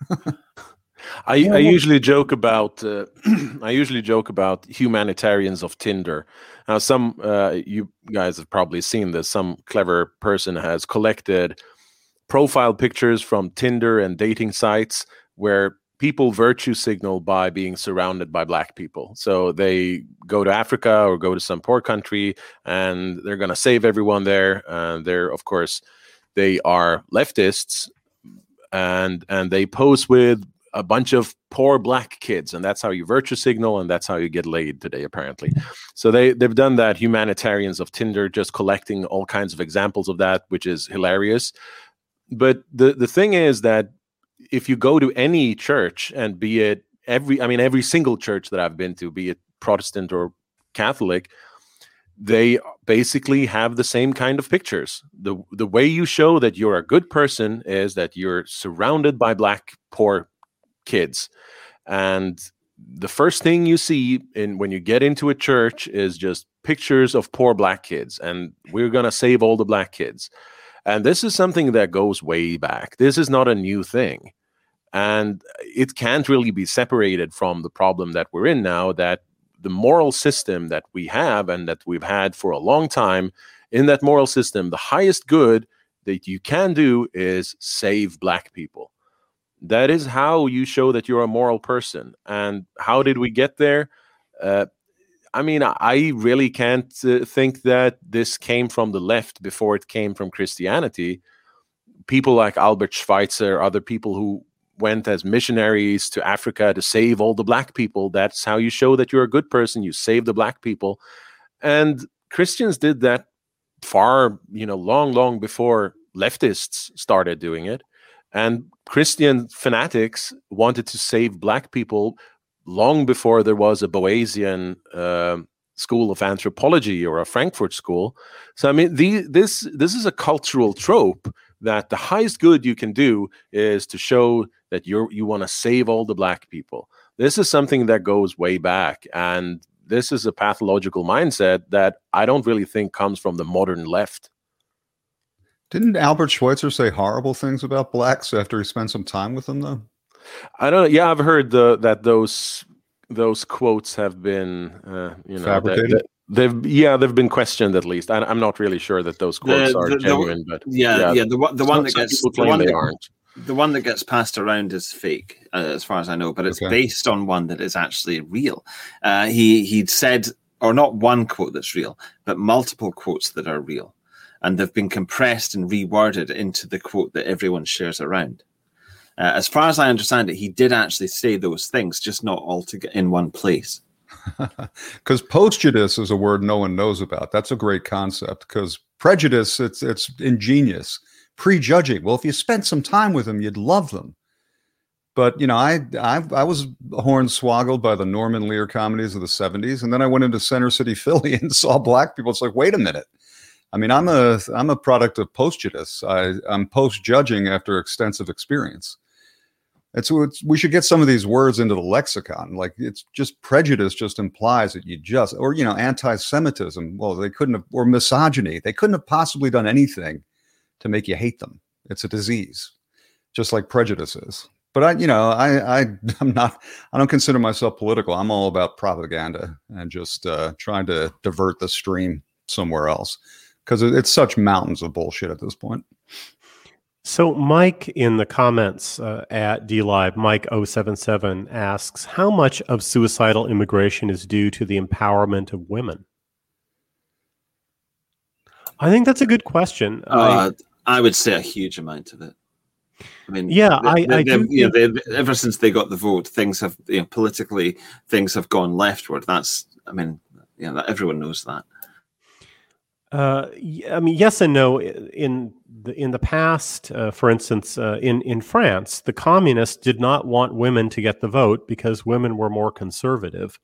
I, I usually joke about uh, I usually joke about humanitarians of Tinder. Now, some uh, you guys have probably seen this. Some clever person has collected profile pictures from Tinder and dating sites where people virtue signal by being surrounded by black people. So they go to Africa or go to some poor country, and they're going to save everyone there. And they're, of course, they are leftists, and and they pose with a bunch of poor black kids, and that's how you virtue signal, and that's how you get laid today, apparently. So they, they've done that, humanitarians of Tinder, just collecting all kinds of examples of that, which is hilarious. But the, the thing is that if you go to any church, and be it every, I mean, every single church that I've been to, be it Protestant or Catholic, they basically have the same kind of pictures. The, the way you show that you're a good person is that you're surrounded by black, poor kids. And the first thing you see in when you get into a church is just pictures of poor black kids, and we're going to save all the black kids. And this is something that goes way back. This is not a new thing. And it can't really be separated from the problem that we're in now, that the moral system that we have and that we've had for a long time, in that moral system, the highest good that you can do is save black people. That is how you show that you're a moral person. And how did we get there? Uh, I mean, I really can't uh, think that this came from the left before it came from Christianity. People like Albert Schweitzer, other people who went as missionaries to Africa to save all the black people. That's how you show that you're a good person. You save the black people. And Christians did that far, you know, long, long before leftists started doing it. And Christian fanatics wanted to save black people long before there was a Boasian uh, school of anthropology or a Frankfurt school. So, I mean, the, this this is a cultural trope that the highest good you can do is to show that you're you want to save all the black people. This is something that goes way back, and this is a pathological mindset that I don't really think comes from the modern left. Didn't Albert Schweitzer say horrible things about blacks after he spent some time with them, though? I don't know. Yeah, I've heard the, that those those quotes have been, uh, you know, fabricated. That, that they've yeah, they've been questioned at least. I, I'm not really sure that those quotes the, are the, genuine, the, but yeah, yeah, yeah, the one the one that gets the one they that, aren't. The one that gets passed around is fake, uh, as far as I know, but it's Okay. based on one that is actually real. Uh, he he'd said, or not one quote that's real, but multiple quotes that are real. And they've been compressed and reworded into the quote that everyone shares around. Uh, as far as I understand it, he did actually say those things, just not all together in one place. Because postjudice is a word no one knows about. That's a great concept. Because prejudice, it's it's ingenious. Prejudging. Well, if you spent some time with them, you'd love them. But you know, I I, I was hornswoggled by the Norman Lear comedies of the seventies, and then I went into Center City, Philly, and saw black people. It's like, wait a minute. I mean, I'm a I'm a product of postjudice. I, I'm post-judging after extensive experience. It's, it's we should get some of these words into the lexicon. Like, it's just prejudice just implies that you just, or you know, anti-Semitism. Well, they couldn't have, or misogyny. They couldn't have possibly done anything to make you hate them. It's a disease, just like prejudice is. But I, you know, I, I I'm not. I don't consider myself political. I'm all about propaganda and just uh, trying to divert the stream somewhere else. Because it's such mountains of bullshit at this point. So Mike in the comments uh, at DLive, Mike oh seven seven asks, how much of suicidal immigration is due to the empowerment of women? I think that's a good question. Uh, I, I would say a huge amount of it. I mean, yeah, they, I, they, I do you know, think... they, ever since they got the vote, things have, you know, politically, things have gone leftward. That's, I mean, yeah, that, everyone knows that. Uh, y- I mean, yes and no. In the in the past, uh, for instance, uh, in in France, the communists did not want women to get the vote because women were more conservative,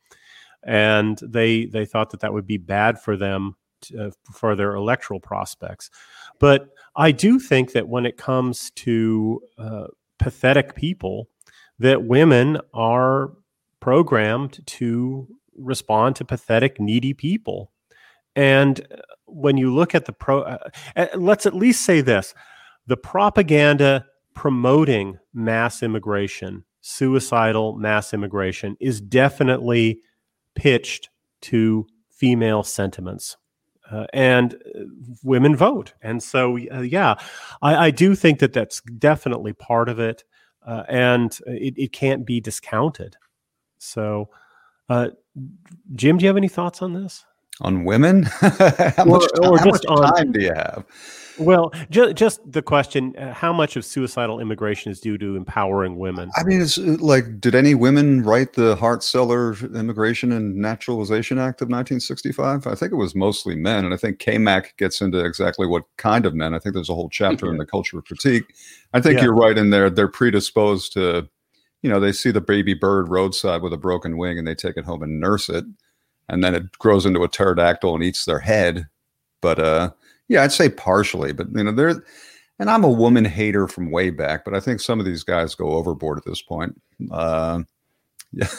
and they they thought that that would be bad for them to, uh, for their electoral prospects. But I do think that when it comes to uh, pathetic people, that women are programmed to respond to pathetic, needy people. And when you look at the pro, uh, uh, let's at least say this: the propaganda promoting mass immigration, suicidal mass immigration, is definitely pitched to female sentiments. Uh, and uh, women vote. And so, uh, yeah, I, I do think that that's definitely part of it. Uh, and it, it can't be discounted. So, uh, Jim, do you have any thoughts on this? On women? how Or- much, or how just much on- time do you have? Well, ju- just the question, uh, how much of suicidal immigration is due to empowering women? I mean, it's uh, like, did any women write the Hart-Celler Immigration and Naturalization Act of nineteen sixty-five? I think it was mostly men, and I think K MAC gets into exactly what kind of men. I think there's a whole chapter in the Culture of Critique. I think Yeah. you're right in there. They're predisposed to, you know, they see the baby bird roadside with a broken wing and they take it home and nurse it, and then it grows into a pterodactyl and eats their head. But uh, yeah, I'd say partially, but you know, they're, and I'm a woman hater from way back, but I think some of these guys go overboard at this point. Uh, yeah.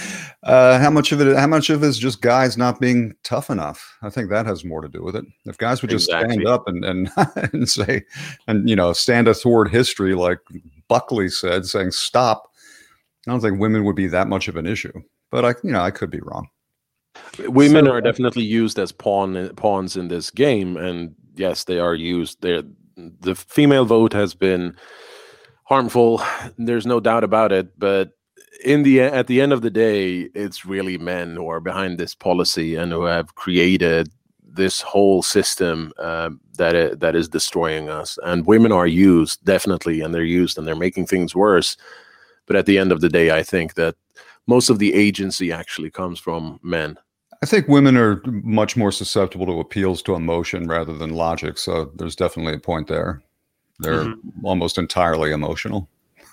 uh, how much of it, how much of it is just guys not being tough enough? I think that has more to do with it. If guys would just Exactly. stand up and, and, and say, and, you know, stand us toward history, like Buckley said, saying stop, I don't think women would be that much of an issue, but I, you know, I could be wrong. Women So- are definitely used as pawn pawns in this game, and yes, they are used. They're, the female vote has been harmful. There's no doubt about it. But in the at the end of the day, it's really men who are behind this policy and who have created this whole system uh, that i- that is destroying us. And women are used definitely, and they're used, and they're making things worse. But at the end of the day, I think that most of the agency actually comes from men. I think women are much more susceptible to appeals to emotion rather than logic. So there's definitely a point there. They're Mhm. almost entirely emotional.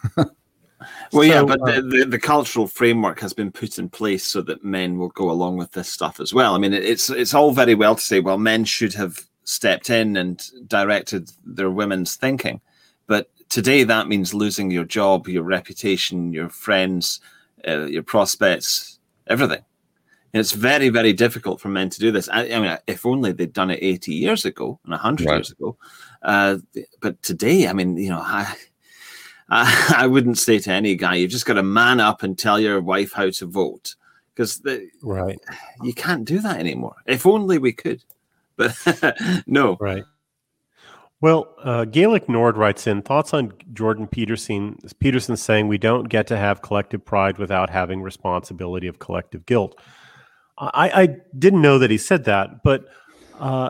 Well, yeah, So, but uh, the, the, the cultural framework has been put in place so that men will go along with this stuff as well. I mean, it- it's it's all very well to say, well, men should have stepped in and directed their women's thinking, but today that means losing your job, your reputation, your friends, uh, your prospects, everything. And it's very, very difficult for men to do this. I, I mean, if only they'd done it eighty years ago and one hundred Right. years ago. Uh, but today, I mean, you know, I, I, I wouldn't say to any guy, you've just got to man up and tell your wife how to vote, because Right, you can't do that anymore. If only we could. But no. right. Well, uh, Gaelic Nord writes in, thoughts on Jordan Peterson, Peterson saying we don't get to have collective pride without having responsibility of collective guilt. I, I didn't know that he said that, but uh,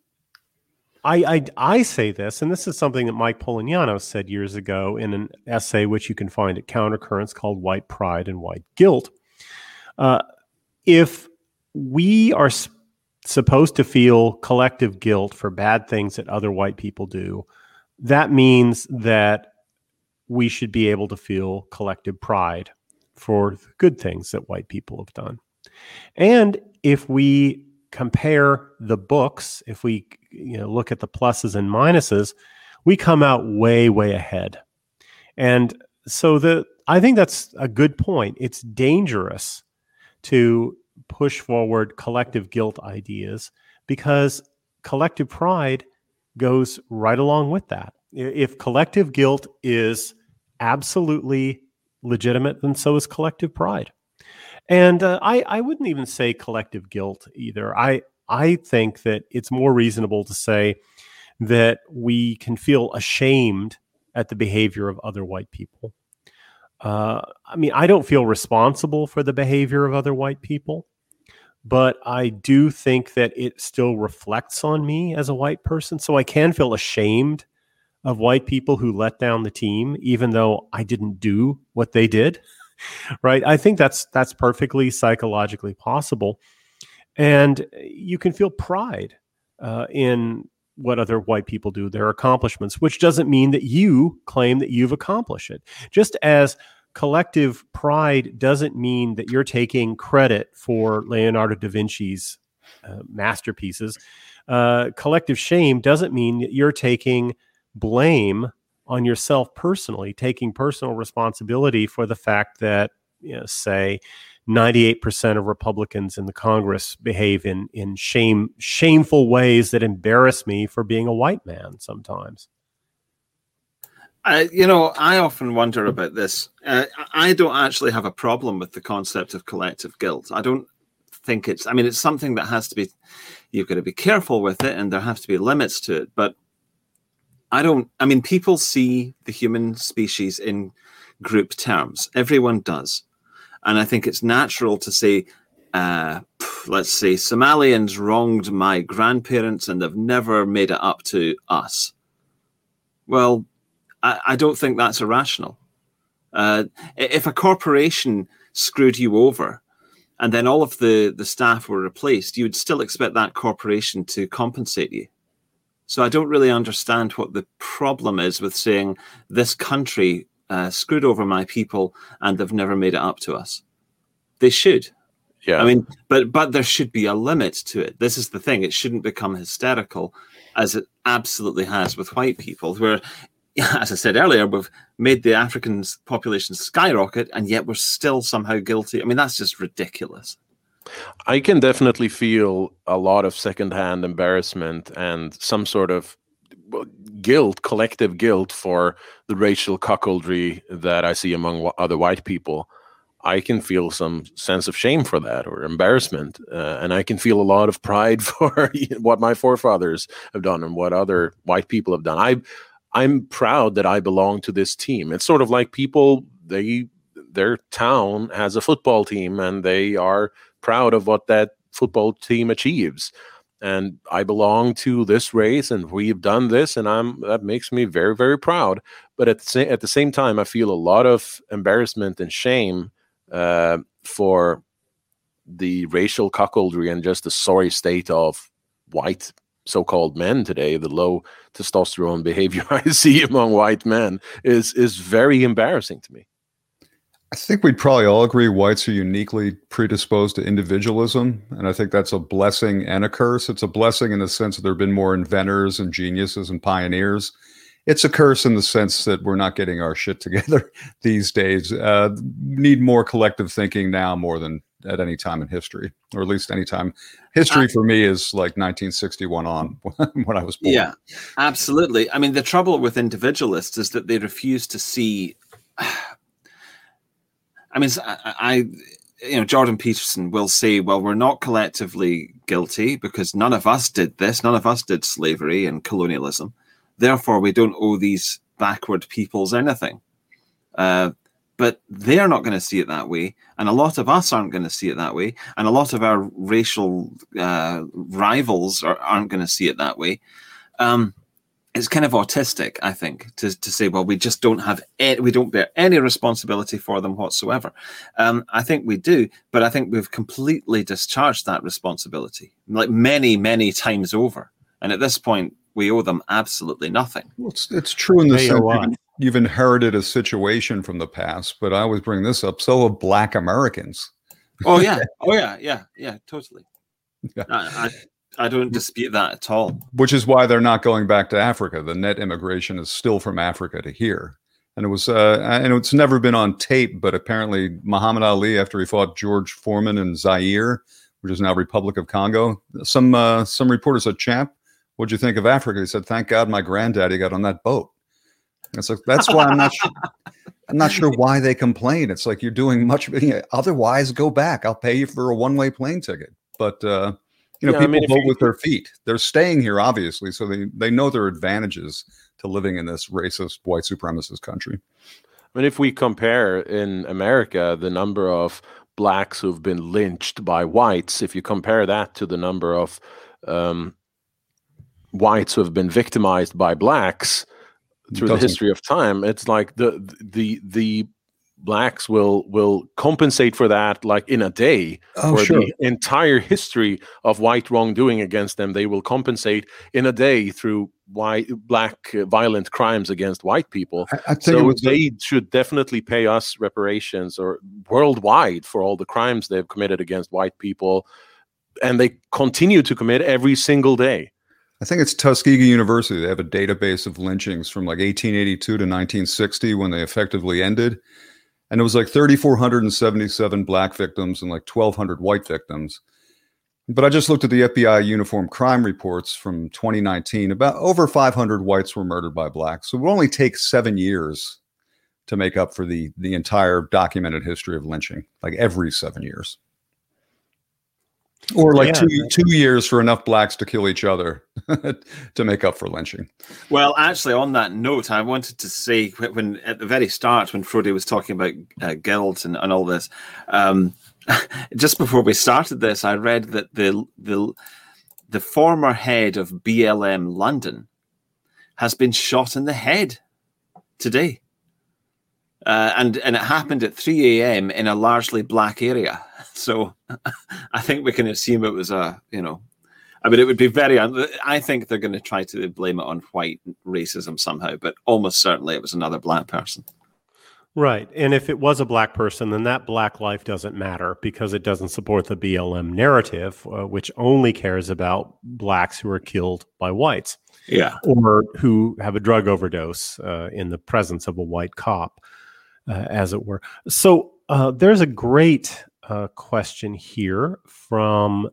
I, I I say this, and this is something that Mike Polignano said years ago in an essay which you can find at Countercurrents called White Pride and White Guilt. Uh, if we are s- supposed to feel collective guilt for bad things that other white people do, that means that we should be able to feel collective pride for the good things that white people have done. And if we compare the books, if we you know look at the pluses and minuses, we come out way, way ahead. And so the I think that's a good point. It's dangerous to push forward collective guilt ideas because collective pride goes right along with that. I- If collective guilt is absolutely legitimate, then so is collective pride. And uh, I, I wouldn't even say collective guilt either. I, I think that it's more reasonable to say that we can feel ashamed at the behavior of other white people. Uh, I mean, I don't feel responsible for the behavior of other white people, but I do think that it still reflects on me as a white person. So I can feel ashamed of white people who let down the team, even though I didn't do what they did. Right? I think that's that's perfectly psychologically possible, and you can feel pride uh, in what other white people do, their accomplishments, which doesn't mean that you claim that you've accomplished it. Just as collective pride doesn't mean that you're taking credit for Leonardo da Vinci's uh, masterpieces, uh, collective shame doesn't mean that you're taking blame on yourself personally, taking personal responsibility for the fact that, you know, say, ninety-eight percent of Republicans in the Congress behave in in shame shameful ways that embarrass me for being a white man sometimes. I, you know, I often wonder about this. Uh, I don't actually have a problem with the concept of collective guilt. I don't think it's, I mean, it's something that has to be, you've got to be careful with it, and there have to be limits to it. But I don't, I mean, people see the human species in group terms. Everyone does. And I think it's natural to say, uh, let's say, Somalians wronged my grandparents and they've never made it up to us. Well, I, I don't think that's irrational. Uh, if a corporation screwed you over and then all of the, the staff were replaced, you would still expect that corporation to compensate you. So I don't really understand what the problem is with saying this country uh, screwed over my people and they've never made it up to us. They should. Yeah. I mean, but but there should be a limit to it. This is the thing. It shouldn't become hysterical as it absolutely has with white people, where, as I said earlier, we've made the African population skyrocket and yet we're still somehow guilty. I mean, that's just ridiculous. I can definitely feel a lot of secondhand embarrassment and some sort of guilt, collective guilt for the racial cuckoldry that I see among other white people. I can feel some sense of shame for that or embarrassment. Uh, and I can feel a lot of pride for what my forefathers have done and what other white people have done. I, I'm proud that I belong to this team. It's sort of like people, they their town has a football team and they are proud of what that football team achieves. And I belong to this race and we've done this, and I'm that makes me very, very proud. But at the same, at the same time, I feel a lot of embarrassment and shame uh, for the racial cuckoldry and just the sorry state of white so-called men today. The low testosterone behavior I see among white men is is very embarrassing to me. I think we'd probably all agree whites are uniquely predisposed to individualism, and I think that's a blessing and a curse. It's a blessing in the sense that there have been more inventors and geniuses and pioneers. It's a curse in the sense that we're not getting our shit together these days. Uh, need more collective thinking now more than at any time in history, or at least any time. History uh, for me is like nineteen sixty-one on when I was born. Yeah, absolutely. I mean, the trouble with individualists is that they refuse to see... I mean, I, I, you know, Jordan Peterson will say, well, we're not collectively guilty because none of us did this. None of us did slavery and colonialism. Therefore, we don't owe these backward peoples anything. Uh, but they're not going to see it that way. And a lot of us aren't going to see it that way. And a lot of our racial uh, rivals are, aren't going to see it that way. Um, It's kind of autistic, I think, to, to say, well, we just don't have, any, we don't bear any responsibility for them whatsoever. Um, I think we do, but I think we've completely discharged that responsibility, like many, many times over. And at this point, we owe them absolutely nothing. Well, it's, it's true in the sense you've, you've inherited a situation from the past, but I always bring this up. So have Black Americans. Oh, yeah. Oh, yeah. Yeah. Yeah. Totally. Yeah. I, I, I don't dispute that at all. Which is why they're not going back to Africa. The net immigration is still from Africa to here. And it was, uh, and it's never been on tape, but apparently Muhammad Ali, after he fought George Foreman in Zaire, which is now Republic of Congo, some uh, some reporter said, "Champ, what'd you think of Africa?" He said, "Thank God my granddaddy got on that boat." And it's like, that's why I'm not sure. I'm not sure why they complain. It's like, you're doing much. Otherwise, go back. I'll pay you for a one-way plane ticket. But uh, you know, yeah, people I mean, vote you, with their feet. They're staying here, obviously, so they, they know their advantages to living in this racist, white supremacist country. I mean, if we compare in America the number of blacks who've been lynched by whites, if you compare that to the number of um, whites who have been victimized by blacks through the history of time, it's like the the the blacks will will compensate for that like in a day. Oh, for sure. the entire history of white wrongdoing against them. They will compensate in a day through white black uh, violent crimes against white people. I, I think it So was they should definitely pay us reparations or worldwide for all the crimes they've committed against white people, and they continue to commit every single day. I think it's Tuskegee University. They have a database of lynchings from like eighteen eighty-two to nineteen sixty when they effectively ended. And it was like three thousand four hundred seventy-seven black victims and like twelve hundred white victims. But I just looked at the F B I uniform crime reports from twenty nineteen. About over five hundred whites were murdered by blacks. So it will only take seven years to make up for the, the entire documented history of lynching, like every seven years. Or like Yeah. two two years for enough blacks to kill each other to make up for lynching. Well, actually, on that note, I wanted to say when, when at the very start, when Frode was talking about uh, guilt and, and all this, um, just before we started this, I read that the the the former head of B L M London has been shot in the head today, uh, and and it happened at three a.m. in a largely black area. So I think we can assume it was a, you know, I mean, it would be very, I think they're going to try to blame it on white racism somehow, but almost certainly it was another black person. Right. And if it was a black person, then that black life doesn't matter because it doesn't support the B L M narrative, uh, which only cares about blacks who are killed by whites. Yeah. Or who have a drug overdose uh, in the presence of a white cop, uh, as it were. So uh, there's a great uh, question here from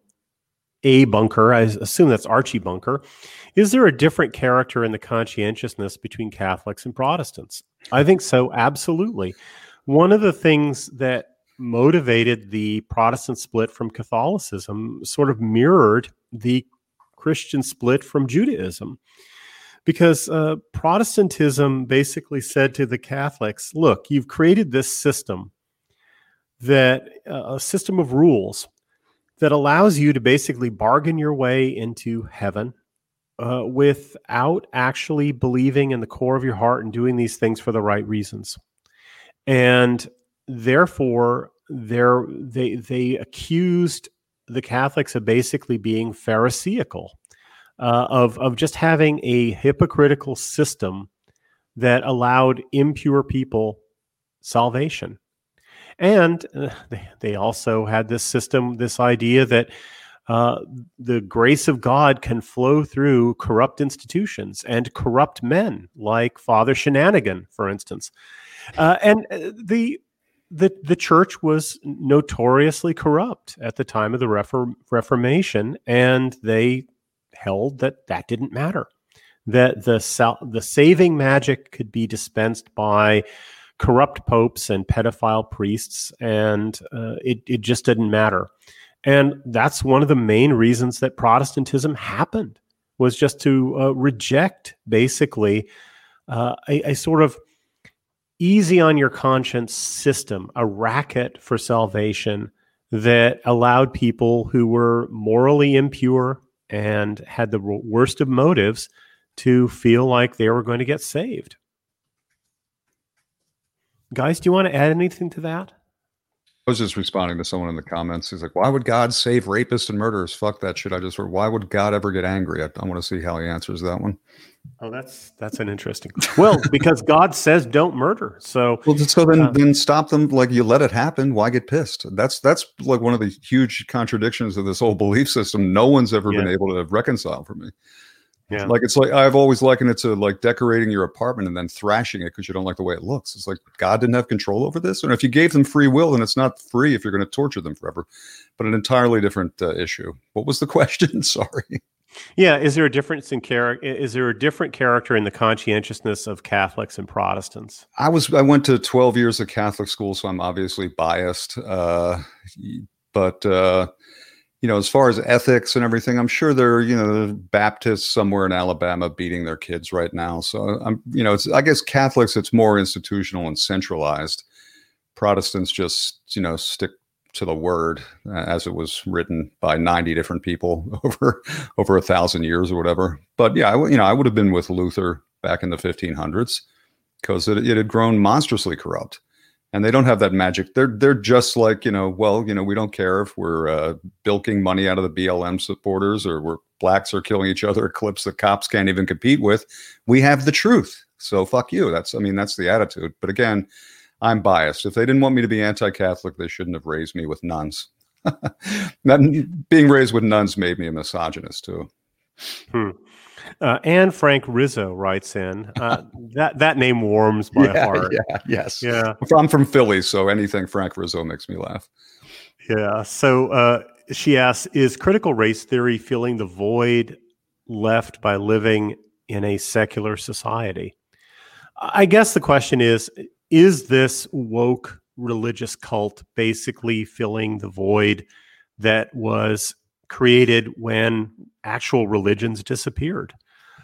A Bunker. I assume that's Archie Bunker. Is there a different character in the conscientiousness between Catholics and Protestants? I think so, absolutely. One of the things that motivated the Protestant split from Catholicism sort of mirrored the Christian split from Judaism. Because uh, Protestantism basically said to the Catholics, look, you've created this system, that uh, a system of rules that allows you to basically bargain your way into heaven uh, without actually believing in the core of your heart and doing these things for the right reasons. And therefore, they're, they they accused the Catholics of basically being Pharisaical, uh, of, of just having a hypocritical system that allowed impure people salvation. And uh, they, they also had this system, this idea that uh, the grace of God can flow through corrupt institutions and corrupt men, like Father Shenanigan, for instance. Uh, and the, the the church was notoriously corrupt at the time of the Refor- Reformation, and they held that that didn't matter, that the sal- the saving magic could be dispensed by corrupt popes and pedophile priests, and uh, it, it just didn't matter. And that's one of the main reasons that Protestantism happened, was just to uh, reject, basically, uh, a, a sort of easy on your conscience system, a racket for salvation that allowed people who were morally impure and had the worst of motives to feel like they were going to get saved. Guys, do you want to add anything to that? I was just responding to someone in the comments. He's like, why would God save rapists and murderers? Fuck that shit. I just heard, why would God ever get angry? I, I want to see how he answers that one. Oh, that's that's an interesting. Well, because God says don't murder. So, well, so then, uh, then stop them. Like, you let it happen. Why get pissed? That's that's like one of the huge contradictions of this whole belief system. No one's ever Yeah. been able to reconcile for me. yeah. Like, it's like, I've always likened it to like decorating your apartment and then thrashing it because you don't like the way it looks. It's like, God didn't have control over this. And if you gave them free will, then it's not free if you're going to torture them forever. But an entirely different uh, issue. What was the question? Sorry. Yeah, is there a difference in character? Is there a different character in the conscientiousness of Catholics and Protestants? I was, I went to twelve years of Catholic school, so I'm obviously biased. Uh, but, uh, you know, as far as ethics and everything, I'm sure there are, you know, Baptists somewhere in Alabama beating their kids right now. So I'm, you know, it's, I guess Catholics, it's more institutional and centralized. Protestants just, you know, stick to the word uh, as it was written by ninety different people over, over a thousand years or whatever. But yeah, I, you know, I would have been with Luther back in the fifteen hundreds because it, it had grown monstrously corrupt. And they don't have that magic. They're they're just like, you know, well, you know, we don't care if we're uh, bilking money out of the B L M supporters or we're blacks are killing each other at clips that cops can't even compete with. We have the truth. So fuck you. That's, I mean, that's the attitude. But again, I'm biased. If they didn't want me to be anti-Catholic, they shouldn't have raised me with nuns. That, being raised with nuns made me a misogynist too. Hmm. Uh, and Frank Rizzo writes in, uh, that that name warms my yeah, heart. Yeah, yes. Yeah. I'm from Philly, so anything Frank Rizzo makes me laugh. Yeah. So uh, she asks, is critical race theory filling the void left by living in a secular society? I guess the question is, is this woke religious cult basically filling the void that was created when actual religions disappeared?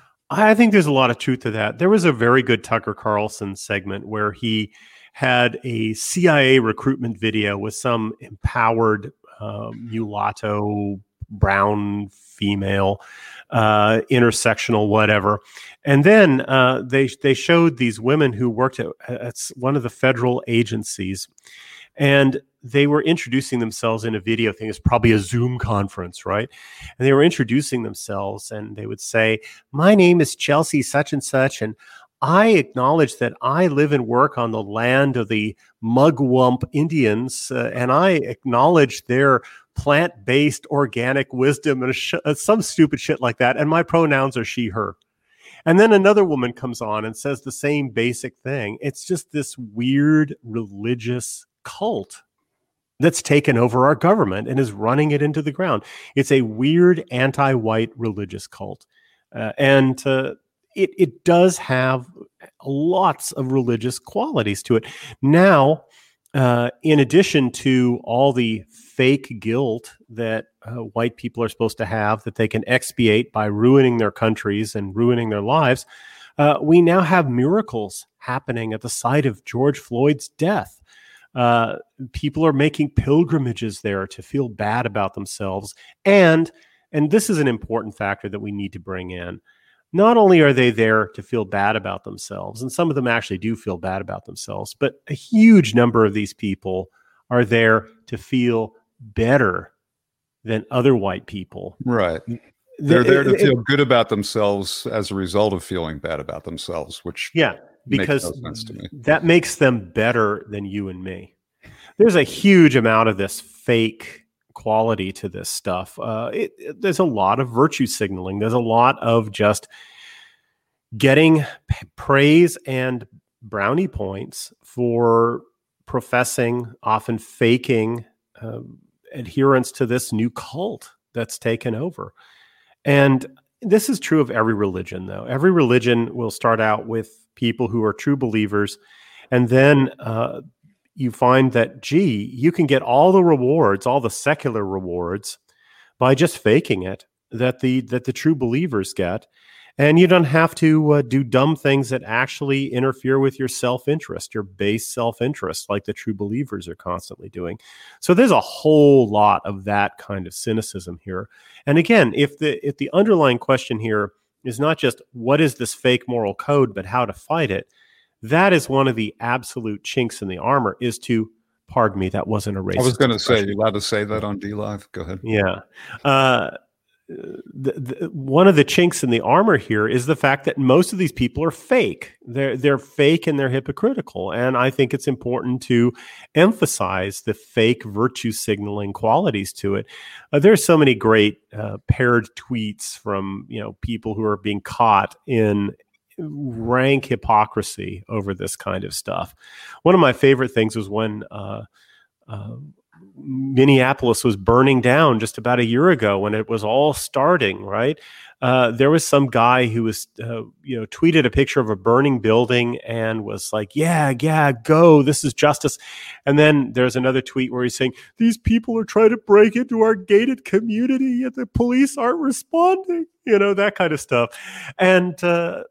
I think there's a lot of truth to that. There was a very good Tucker Carlson segment where he had a C I A recruitment video with some empowered uh, mulatto, brown female, uh, intersectional, whatever. And then uh, they they showed these women who worked at, at one of the federal agencies, and they were introducing themselves in a video thing. It's probably a Zoom conference, right? And they were introducing themselves, and they would say, "My name is Chelsea such and such, and I acknowledge that I live and work on the land of the Mugwump Indians, uh, and I acknowledge their plant-based organic wisdom," and sh- some stupid shit like that. And my pronouns are she, her. And then another woman comes on and says the same basic thing. It's just this weird religious cult that's taken over our government and is running it into the ground. It's a weird anti-white religious cult. Uh, and uh, it, it does have lots of religious qualities to it. Now, uh, in addition to all the fake guilt that uh, white people are supposed to have that they can expiate by ruining their countries and ruining their lives, uh, we now have miracles happening at the site of George Floyd's death. Uh, people are making pilgrimages there to feel bad about themselves. And, and this is an important factor that we need to bring in. Not only are they there to feel bad about themselves, and some of them actually do feel bad about themselves, but a huge number of these people are there to feel better than other white people. Right. They're there to feel good about themselves as a result of feeling bad about themselves, which yeah, because makes no sense to me. That makes them better than you and me. There's a huge amount of this fake quality to this stuff. Uh, it, it, there's a lot of virtue signaling. There's a lot of just getting p- praise and brownie points for professing, often faking uh, adherence to this new cult that's taken over. And this is true of every religion, though. Every religion will start out with people who are true believers, and then uh, you find that, gee, you can get all the rewards, all the secular rewards, by just faking it, that the that the true believers get. And you don't have to uh, do dumb things that actually interfere with your self-interest, your base self-interest, like the true believers are constantly doing. So there's a whole lot of that kind of cynicism here. And again, if the if the underlying question here is not just what is this fake moral code, but how to fight it, that is one of the absolute chinks in the armor, is to, pardon me, that wasn't a racist I was going to say, expression. you're allowed to say that on D Live. Go ahead. Yeah. Uh, the, the, one of the chinks in the armor here is the fact that most of these people are fake. They're they're fake and they're hypocritical. And I think it's important to emphasize the fake virtue signaling qualities to it. Uh, there's so many great uh, paired tweets from, you know, people who are being caught in rank hypocrisy over this kind of stuff. One of my favorite things was when uh, uh, Minneapolis was burning down just about a year ago, when it was all starting, right? Uh, there was some guy who was, uh, you know, tweeted a picture of a burning building and was like, yeah, yeah, go, this is justice. And then there's another tweet where he's saying, these people are trying to break into our gated community and the police aren't responding, you know, that kind of stuff. And, uh,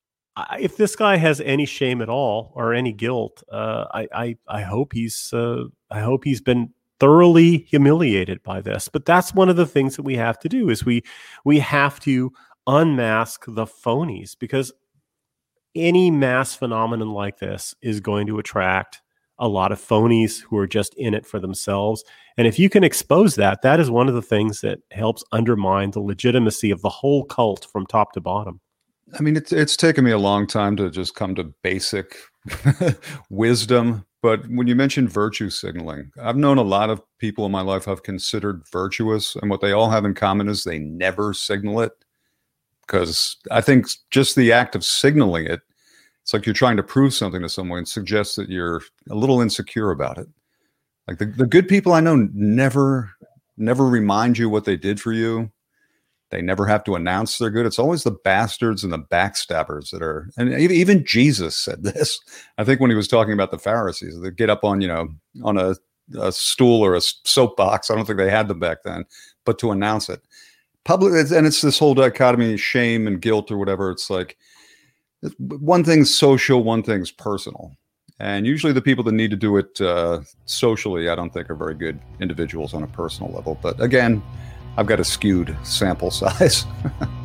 if this guy has any shame at all or any guilt, uh, I, I I hope he's uh, I hope he's been thoroughly humiliated by this. But that's one of the things that we have to do, is we we have to unmask the phonies, because any mass phenomenon like this is going to attract a lot of phonies who are just in it for themselves. And if you can expose that, that is one of the things that helps undermine the legitimacy of the whole cult from top to bottom. I mean, it's it's taken me a long time to just come to basic wisdom. But when you mention virtue signaling, I've known a lot of people in my life I've considered virtuous, and what they all have in common is they never signal it. Because I think just the act of signaling it, it's like you're trying to prove something to someone and suggests that you're a little insecure about it. Like the, the good people I know never, never remind you what they did for you. They never have to announce they're good. It's always the bastards and the backstabbers that are, and even Jesus said this, I think, when he was talking about the Pharisees, they get up on, you know, on a, a stool or a soapbox. I don't think they had them back then, but to announce it. Public, and it's this whole dichotomy, shame and guilt or whatever. It's like one thing's social, one thing's personal. And usually the people that need to do it uh, socially, I don't think are very good individuals on a personal level. But again, I've got a skewed sample size.